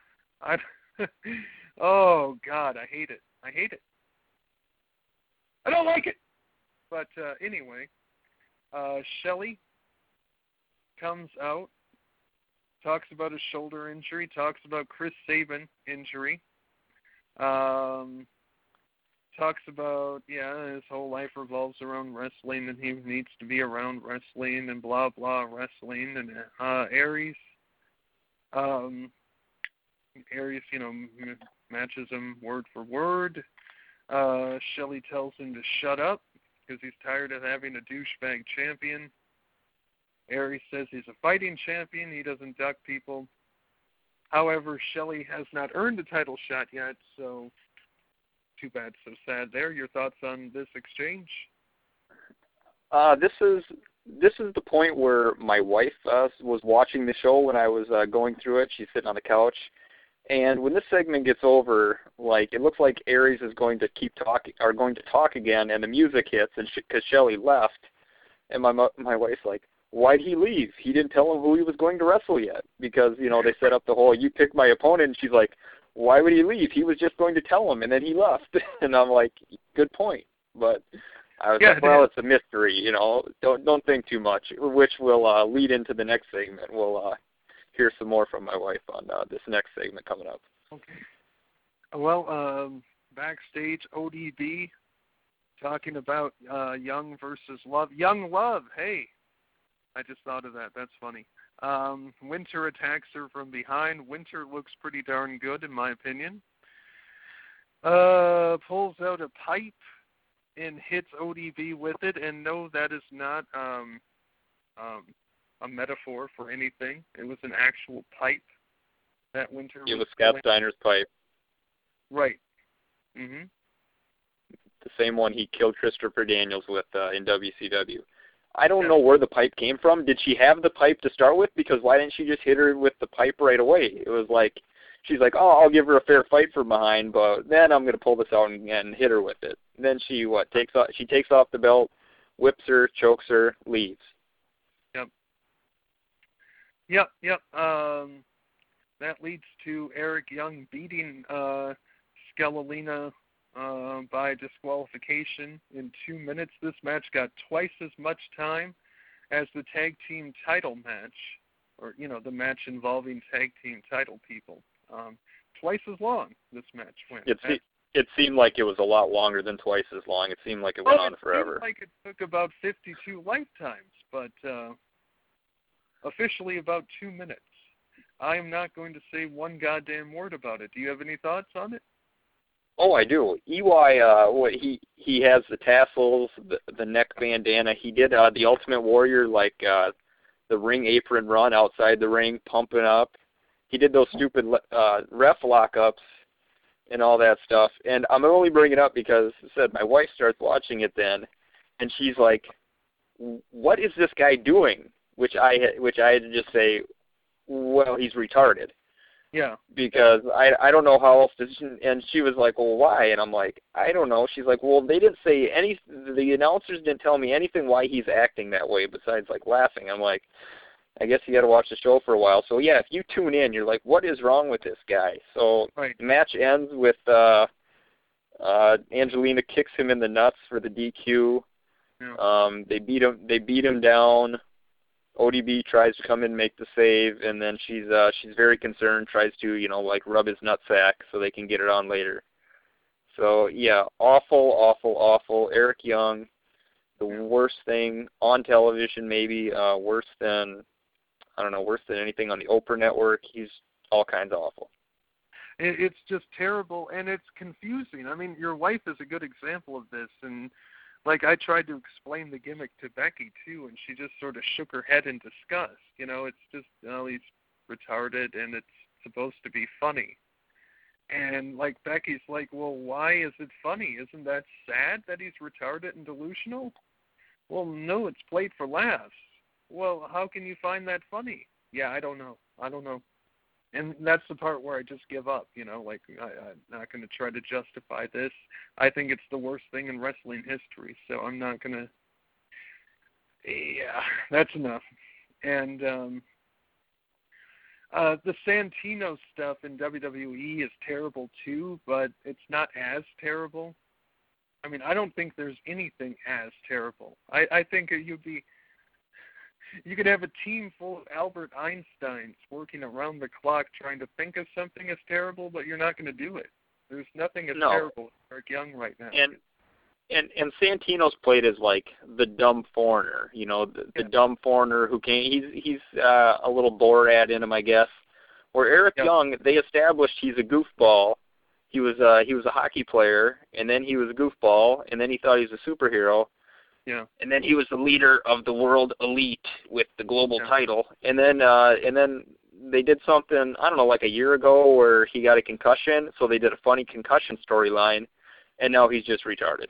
[SPEAKER 3] Oh God, I hate it. I hate it. I don't like it. But anyway, Shelley comes out, talks about his shoulder injury, talks about Chris Sabin injury, talks about, his whole life revolves around wrestling and he needs to be around wrestling and blah, blah, wrestling. And Aries, matches him word for word. Shelley tells him to shut up because he's tired of having a douchebag champion. Aries says he's a fighting champion. He doesn't duck people. However, Shelley has not earned a title shot yet, so too bad, so sad there. Your thoughts on this exchange?
[SPEAKER 4] This is the point where my wife was watching the show when I was going through it. She's sitting on the couch. And when this segment gets over, it looks like Aries is going to talk again, and the music hits, and because Shelley left, and my wife's like, why'd he leave? He didn't tell him who he was going to wrestle yet, because they set up the whole you pick my opponent, and she's like, why would he leave? He was just going to tell him, and then he left, and I'm like, good point, but I was like, well, it's a mystery, don't think too much, which will lead into the next segment. We'll hear some more from my wife on this next segment coming up.
[SPEAKER 3] Okay. Well, backstage, ODB talking about Young versus Love. Young Love, hey. I just thought of that. That's funny. Winter attacks her from behind. Winter looks pretty darn good, in my opinion. Pulls out a pipe and hits ODB with it. And no, that is not a metaphor for anything. It was an actual pipe that Winter was.
[SPEAKER 4] It was Scott Steiner's pipe.
[SPEAKER 3] Right. Mm-hmm.
[SPEAKER 4] The same one he killed Christopher Daniels with in WCW. I don't know where the pipe came from. Did she have the pipe to start with? Because why didn't she just hit her with the pipe right away? It was like, she's like, oh, I'll give her a fair fight from behind, but then I'm going to pull this out and hit her with it. And then she takes off the belt, whips her, chokes her, leaves.
[SPEAKER 3] Yep. That leads to Eric Young beating Skelalina by disqualification in 2 minutes. This match got twice as much time as the tag team title match, or, the match involving tag team title people. Twice as long this match went.
[SPEAKER 4] It seemed like it was a lot longer than twice as long. It seemed like it went on forever.
[SPEAKER 3] It seemed like it took about 52 lifetimes, but officially about 2 minutes. I am not going to say one goddamn word about it. Do you have any thoughts on it?
[SPEAKER 4] Oh, I do. EY, he has the tassels, the neck bandana. He did the Ultimate Warrior, the ring apron run outside the ring, pumping up. He did those stupid ref lockups and all that stuff. And I'm only bringing it up because, as I said, my wife starts watching it then, and she's like, what is this guy doing? Which I had to just say, well, he's retarded.
[SPEAKER 3] Yeah.
[SPEAKER 4] Because I don't know how else to, and she was like, well, why? And I'm like, I don't know. She's like, well, they didn't say the announcers didn't tell me anything why he's acting that way besides, laughing. I'm like, I guess you got to watch the show for a while. So, yeah, if you tune in, you're like, what is wrong with this guy? So
[SPEAKER 3] right.
[SPEAKER 4] The match ends with Angelina kicks him in the nuts for the DQ.
[SPEAKER 3] Yeah.
[SPEAKER 4] They beat him down. ODB tries to come in and make the save, and then she's very concerned, tries to, rub his nutsack so they can get it on later. So, yeah, awful. Eric Young, the worst thing on television maybe, worse than anything on the Oprah network. He's all kinds of awful.
[SPEAKER 3] It's just terrible, and it's confusing. I mean, your wife is a good example of this, and I tried to explain the gimmick to Becky, too, and she just sort of shook her head in disgust. It's just, he's retarded, and it's supposed to be funny. And, like, Becky's like, well, why is it funny? Isn't that sad that he's retarded and delusional? Well, no, it's played for laughs. Well, how can you find that funny? Yeah, I don't know. And that's the part where I just give up, like, I'm not going to try to justify this. I think it's the worst thing in wrestling history, so I'm not going to. Yeah, that's enough. And the Santino stuff in WWE is terrible too, but it's not as terrible. I mean, I don't think there's anything as terrible. I think you could have a team full of Albert Einsteins working around the clock trying to think of something as terrible, but you're not going to do it. There's nothing as terrible as Eric Young right now.
[SPEAKER 4] And Santino's played as like the dumb foreigner, the dumb foreigner who can't. He's a little Borat in him, I guess. Where Eric Young, they established he's a goofball. He was a hockey player, and then he was a goofball, and then he thought he was a superhero.
[SPEAKER 3] Yeah.
[SPEAKER 4] And then he was the leader of the world elite with the global title. And then they did something, I don't know, like a year ago where he got a concussion, so they did a funny concussion storyline, and now he's just retarded.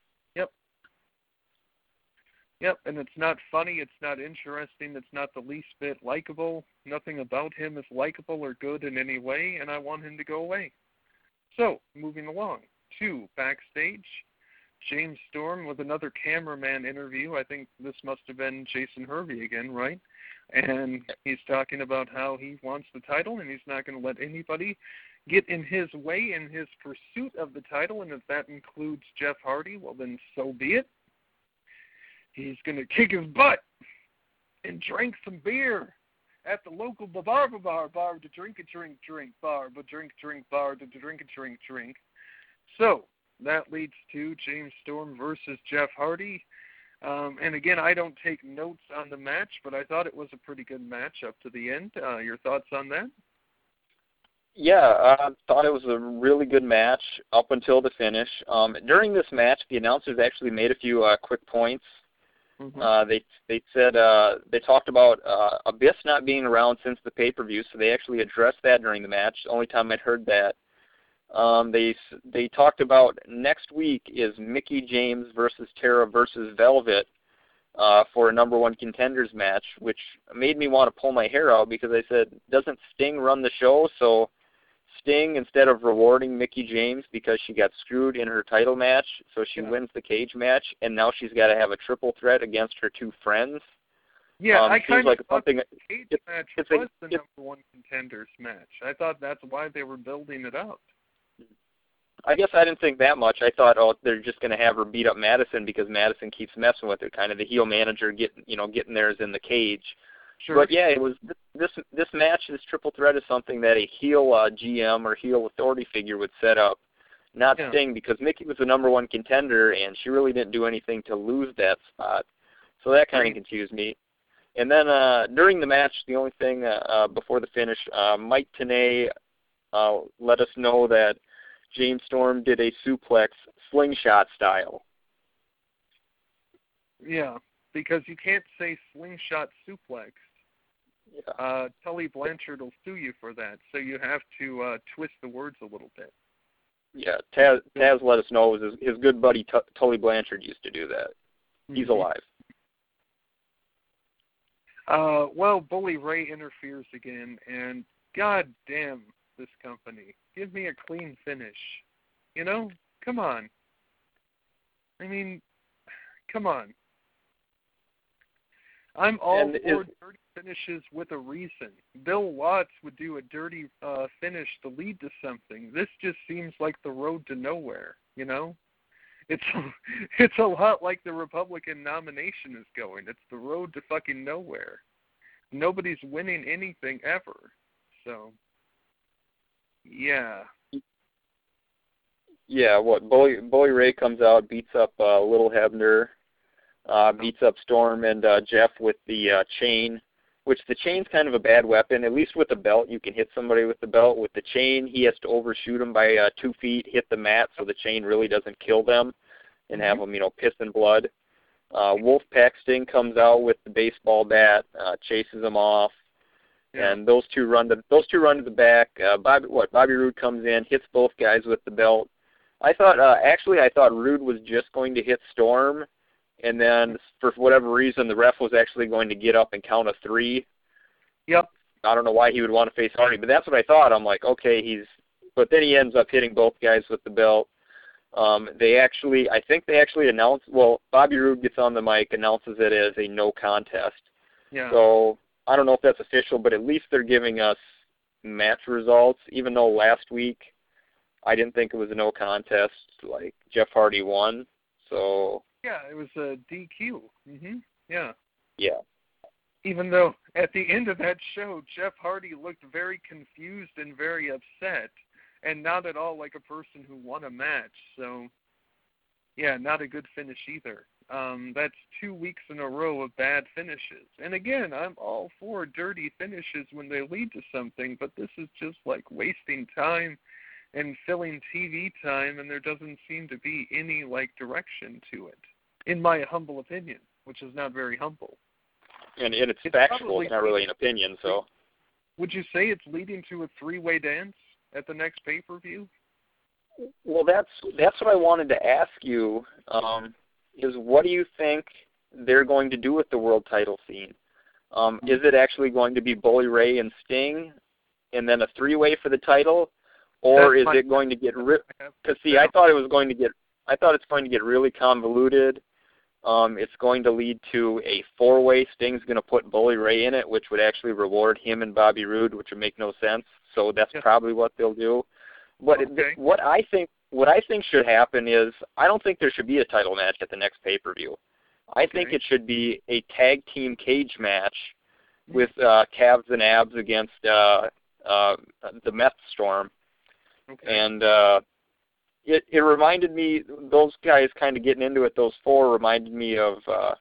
[SPEAKER 3] Yep, and it's not funny, it's not interesting, it's not the least bit likable. Nothing about him is likable or good in any way, and I want him to go away. So, moving along to backstage, James Storm with another cameraman interview. I think this must have been Jason Hervey again, right? And he's talking about how he wants the title and he's not going to let anybody get in his way in his pursuit of the title, and if that includes Jeff Hardy, well then so be it. He's going to kick his butt and drink some beer at the local bar to drink bar, but drink bar to drink. So that leads to James Storm versus Jeff Hardy. And again, I don't take notes on the match, but I thought it was a pretty good match up to the end. Your thoughts on that?
[SPEAKER 4] Yeah, I thought it was a really good match up until the finish. During this match, the announcers actually made a few quick points. Mm-hmm. They said they talked about Abyss not being around since the pay-per-view, so they actually addressed that during the match. The only time I'd heard that. They talked about next week is Mickie James versus Tara versus Velvet for a number one contenders match, which made me want to pull my hair out because I said, doesn't Sting run the show? So Sting, instead of rewarding Mickie James because she got screwed in her title match, so she wins the cage match, and now she's got to have a triple threat against her two friends.
[SPEAKER 3] Yeah, I kind of thought
[SPEAKER 4] the
[SPEAKER 3] cage match was the number one contenders match. I thought that's why they were building it up.
[SPEAKER 4] I guess I didn't think that much. I thought, they're just going to have her beat up Madison because Madison keeps messing with her, kind of the heel manager getting theirs in the cage.
[SPEAKER 3] Sure.
[SPEAKER 4] But yeah, it was this match, this triple threat is something that a heel GM or heel authority figure would set up, not Sting, because Mickie was the number one contender and she really didn't do anything to lose that spot. So that kind of confused me. And then during the match, the only thing before the finish, Mike Tenay let us know that James Storm did a suplex slingshot style.
[SPEAKER 3] Yeah, because you can't say slingshot suplex. Yeah. Tully Blanchard will sue you for that, so you have to twist the words a little bit.
[SPEAKER 4] Yeah, Taz let us know his good buddy Tully Blanchard used to do that. He's alive.
[SPEAKER 3] Well, Bully Ray interferes again, and god damn this company. Give me a clean finish. Come on. I mean, come on. I'm all for dirty finishes with a reason. Bill Watts would do a dirty finish to lead to something. This just seems like the road to nowhere, It's a lot like the Republican nomination is going. It's the road to fucking nowhere. Nobody's winning anything ever. So, yeah.
[SPEAKER 4] Yeah, Bully Ray comes out, beats up Little Hebner, beats up Storm and Jeff with the chain, which the chain's kind of a bad weapon. At least with the belt, you can hit somebody with the belt. With the chain, he has to overshoot them by 2 feet, hit the mat so the chain really doesn't kill them and have them, piss and blood. Wolfpack Sting comes out with the baseball bat, chases him off.
[SPEAKER 3] Yeah.
[SPEAKER 4] And those two run to the back. Bobby Roode comes in, hits both guys with the belt. I thought Roode was just going to hit Storm, and then for whatever reason the ref was actually going to get up and count a 3.
[SPEAKER 3] Yep.
[SPEAKER 4] I don't know why he would want to face Hardy, but that's what I thought. I'm like, okay, but then he ends up hitting both guys with the belt. I think they actually announced, Bobby Roode gets on the mic, announces it as a no contest.
[SPEAKER 3] Yeah.
[SPEAKER 4] So I don't know if that's official, but at least they're giving us match results, even though last week I didn't think it was a no contest, like Jeff Hardy won. So
[SPEAKER 3] yeah, it was a DQ. Yeah.
[SPEAKER 4] Yeah.
[SPEAKER 3] Even though at the end of that show, Jeff Hardy looked very confused and very upset, and not at all like a person who won a match. So, yeah, not a good finish either. That's 2 weeks in a row of bad finishes. And again, I'm all for dirty finishes when they lead to something, but this is just like wasting time and filling TV time, and there doesn't seem to be any like direction to it, in my humble opinion, which is not very humble.
[SPEAKER 4] And it's factual, it's not really an opinion, so.
[SPEAKER 3] Would you say it's leading to a 3-way dance at the next pay-per-view?
[SPEAKER 4] Well, that's what I wanted to ask you, is what do you think they're going to do with the world title scene? Is it actually going to be Bully Ray and Sting, and then a 3-way for the title, or is it going to get because see, I thought it's going to get really convoluted. It's going to lead to a 4-way. Sting's going to put Bully Ray in it, which would actually reward him and Bobby Roode, which would make no sense. So that's probably what they'll do. But what I think should happen is I don't think there should be a title match at the next pay-per-view. I think it should be a tag team cage match with Calves and Abs against the Meth Storm.
[SPEAKER 3] Okay.
[SPEAKER 4] And it reminded me, those guys kind of getting into it, those 4 reminded me of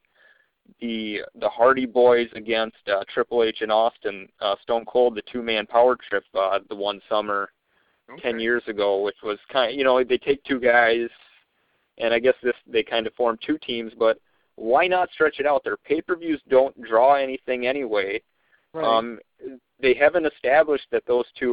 [SPEAKER 4] the Hardy Boys against Triple H and Austin, Stone Cold, the 2-man power trip the one summer 10 years ago, which was kind of, they take 2 guys, and I guess they kind of form 2 teams, but why not stretch it out? Their pay-per-views don't draw anything anyway.
[SPEAKER 3] Right.
[SPEAKER 4] They haven't established that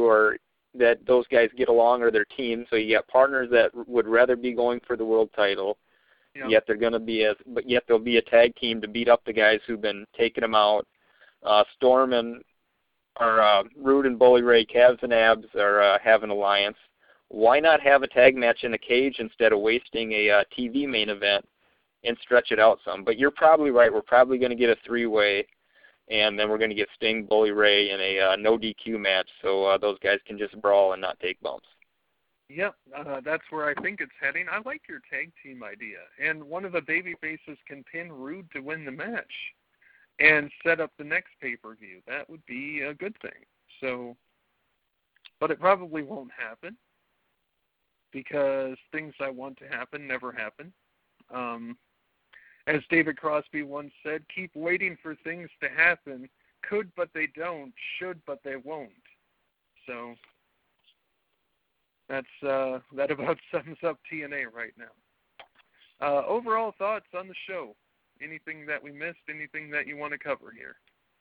[SPEAKER 4] those guys get along or their team, so you got partners that would rather be going for the world title, yet they'll be a tag team to beat up the guys who've been taking them out. Storm and Roode and Bully Ray, Calves and Abs have an alliance. Why not have a tag match in a cage instead of wasting a TV main event and stretch it out some? But you're probably right. We're probably going to get a 3-way. And then we're going to get Sting, Bully Ray in a no DQ match, so those guys can just brawl and not take bumps.
[SPEAKER 3] Yep, that's where I think it's heading. I like your tag team idea. And one of the baby faces can pin Roode to win the match and set up the next pay-per-view. That would be a good thing. So, but it probably won't happen because things I want to happen never happen. As David Crosby once said, keep waiting for things to happen. Could, but they don't. Should, but they won't. So that about sums up TNA right now. Overall thoughts on the show? Anything that we missed? Anything that you want to cover here?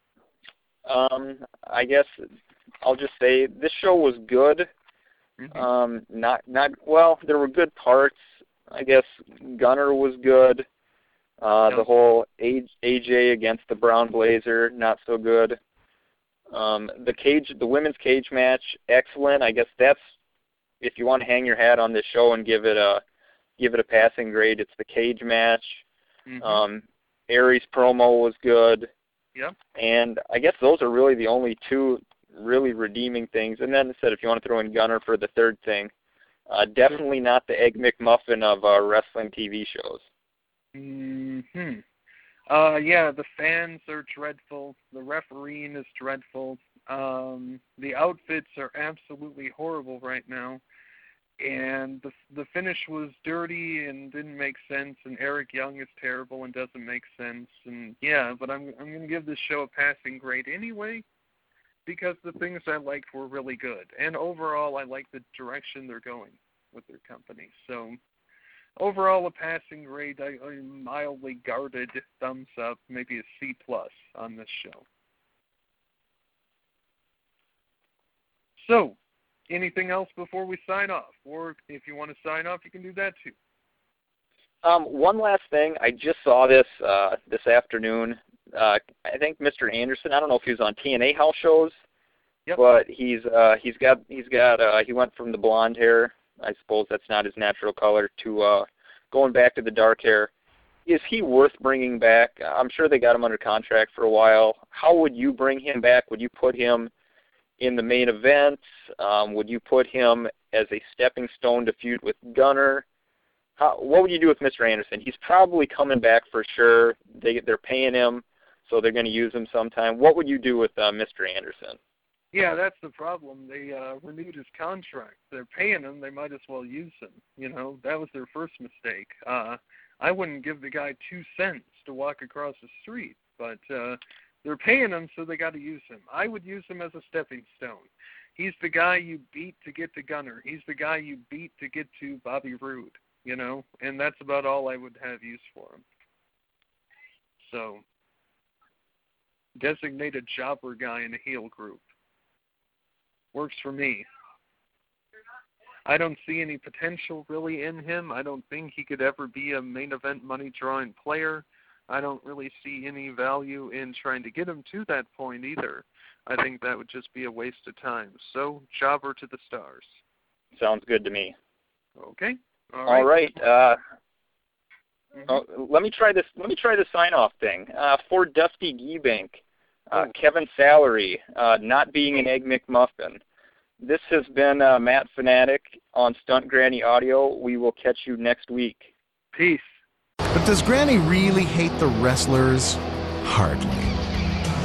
[SPEAKER 4] I guess I'll just say this show was good. There were good parts. I guess Gunner was good. The whole AJ against the Brown Blazer, not so good. The women's cage match, excellent. I guess that's, if you want to hang your hat on this show and give it a passing grade, it's the cage match. Aries promo was good.
[SPEAKER 3] Yep. And
[SPEAKER 4] I guess those are really the only 2 really redeeming things. And then if you want to throw in Gunner for the 3rd thing, definitely not the Egg McMuffin of wrestling TV shows.
[SPEAKER 3] The fans are dreadful. The refereeing is dreadful. The outfits are absolutely horrible right now. And the finish was dirty and didn't make sense. And Eric Young is terrible and doesn't make sense. And but I'm going to give this show a passing grade anyway because the things I liked were really good. And overall, I like the direction they're going with their company. So overall, a passing grade, a mildly guarded thumbs up, maybe a C+ on this show. So, anything else before we sign off? Or if you want to sign off, you can do that too.
[SPEAKER 4] One last thing. I just saw this this afternoon. I think Mr. Anderson, I don't know if he was on TNA house shows, but he went from the blonde hair, I suppose that's not his natural color, to going back to the dark hair. Is he worth bringing back? I'm sure they got him under contract for a while. How would you bring him back? Would you put him in the main event? Would you put him as a stepping stone to feud with Gunner? What would you do with Mr. Anderson? He's probably coming back for sure. They're paying him, so they're going to use him sometime. What would you do with Mr. Anderson?
[SPEAKER 3] Yeah, that's the problem. They renewed his contract. They're paying him. They might as well use him. You know, that was their first mistake. I wouldn't give the guy 2 cents to walk across the street, but they're paying him, so they got to use him. I would use him as a stepping stone. He's the guy you beat to get to Gunner. He's the guy you beat to get to Bobby Roode, you know, and that's about all I would have use for him. So, designate a jobber guy in a heel group. Works for me. I don't see any potential really in him. I don't think he could ever be a main event money drawing player. I don't really see any value in trying to get him to that point either. I think that would just be a waste of time. So, jobber to the stars.
[SPEAKER 4] Sounds good to me.
[SPEAKER 3] Okay.
[SPEAKER 4] All right. Let me try this. Let me try the sign-off thing. For Dusty Gebank, Kevin Salary, not being an Egg McMuffin. This has been Matt Fanatic on Stunt Granny Audio. We will catch you next week.
[SPEAKER 3] Peace.
[SPEAKER 1] But does Granny really hate the wrestlers? Hardly.